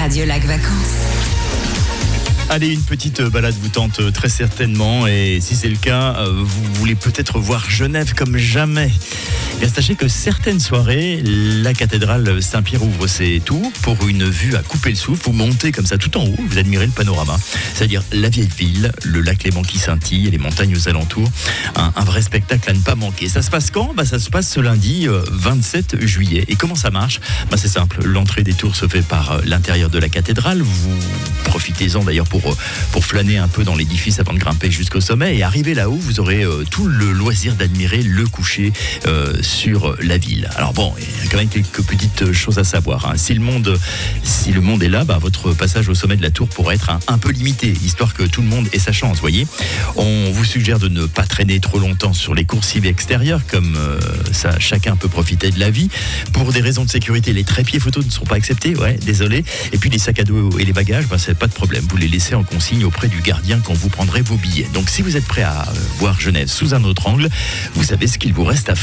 Radio Lac Vacances. Allez, une petite balade vous tente très certainement, et si c'est le cas, vous voulez peut-être voir Genève comme jamais. Bien, sachez que certaines soirées, la cathédrale Saint-Pierre ouvre ses tours pour une vue à couper le souffle. Vous montez comme ça tout en haut, vous admirez le panorama, c'est-à-dire la vieille ville, le lac Léman qui scintille et les montagnes aux alentours. Un vrai spectacle à ne pas manquer. Ça se passe quand ? Ça se passe ce lundi 27 juillet. Et comment ça marche ? C'est simple, l'entrée des tours se fait par l'intérieur de la cathédrale. Vous profitez-en d'ailleurs pour flâner un peu dans l'édifice avant de grimper jusqu'au sommet. Et arrivé là-haut, vous aurez tout le loisir d'admirer le coucher sur la ville. Alors bon, il y a quand même quelques petites choses à savoir. Si le monde est là, votre passage au sommet de la tour pourrait être un peu limité, histoire que tout le monde ait sa chance, voyez. On vous suggère de ne pas traîner trop longtemps sur les coursives extérieures, comme ça chacun peut profiter de la vie. Pour des raisons de sécurité, les trépieds photos ne sont pas acceptés, désolé. Et puis les sacs à dos et les bagages, c'est pas de problème. Vous les laissez en consigne auprès du gardien quand vous prendrez vos billets. Donc si vous êtes prêt à voir Genève sous un autre angle, vous savez ce qu'il vous reste à faire.